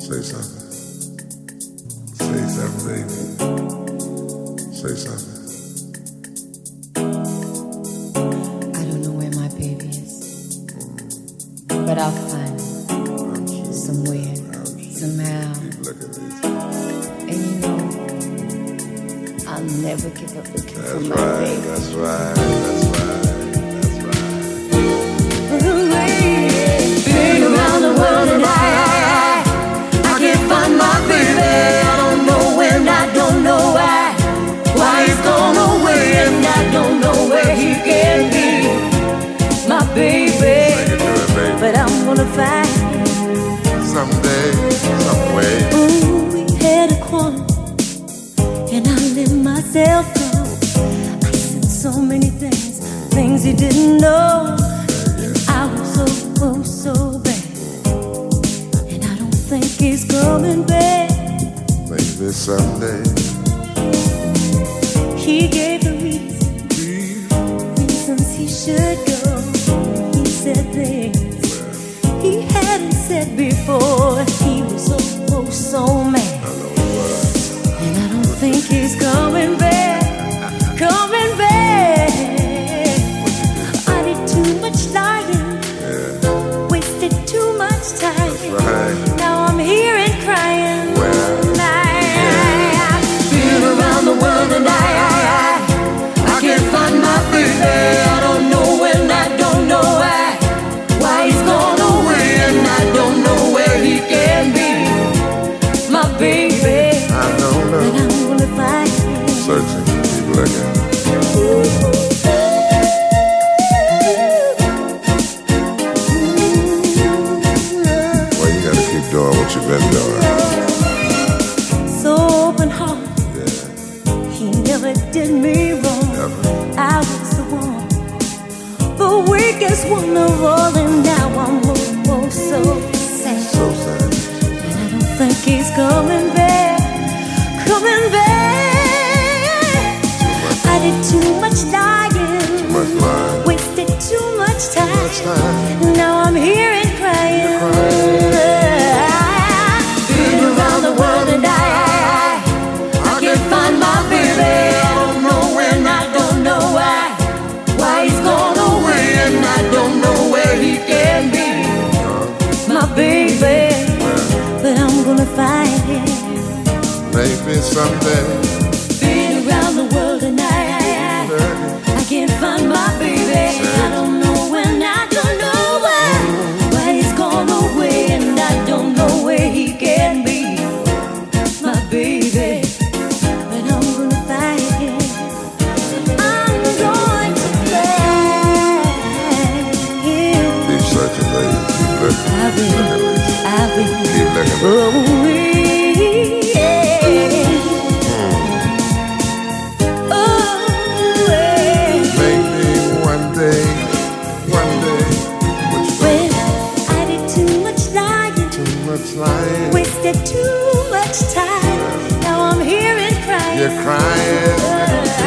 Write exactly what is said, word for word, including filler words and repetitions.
Say something. Say something, baby. Say something. I don't know where my baby is, but I'll find him somewhere, somehow. Keep looking at these. And you know, I'll never give up looking That's for my right, baby. that's right, that's right, that's right. Been around the world and I, I can't find my baby. I don't know when, I don't know why. Why he's gone away and I don't know where he can be. My baby, but I'm gonna find him someday, some way. Ooh, we had a quarrel and I let myself go. I said so many things, things he didn't know. I was so, oh, so bad, and I don't think he's coming back. Maybe someday. He gave the reason, reasons he should go. He said things he hadn't said before. He was so, oh, so mad, and I don't think he's coming back, coming back. I did too much lying, wasted too much time. Right. Now I'm here and crying. Well, I've been around the world and I, I, I, I can't find my baby. I don't know when, I don't know why. Why he's gone away and I don't know where he can be. My baby, I don't but know. I'm gonna find him. Searching, keep looking. Well, you gotta keep doing what you've been doing. So open heart, he never did me wrong. Never. I was the one, the weakest one of all, and now I'm oh, oh, so sad. So sad. And I don't think he's coming back, coming back. I did too much lying, Too much lying. wasted too much time. much time. Now I'm here and crying. Been around the world and I, I, I can't find my baby. I don't know when, I don't know why. Why he's gone away and I don't know where he can be. My baby, but I'm gonna find him. Maybe someday. Been around the world and I, I, I, I can't find my baby. I don't know when, I don't know why. Why he's gone away and I don't know where he can be. My baby, but I'm gonna find him. I'm going to find him. Keep searching, baby. Keep looking. I've been, I've been, Keep looking. oh, yeah. Oh, yeah. Maybe one day, one day. What you Well, I did too much lying, too much lying. wasted too much time. Now I'm here and crying. You're crying.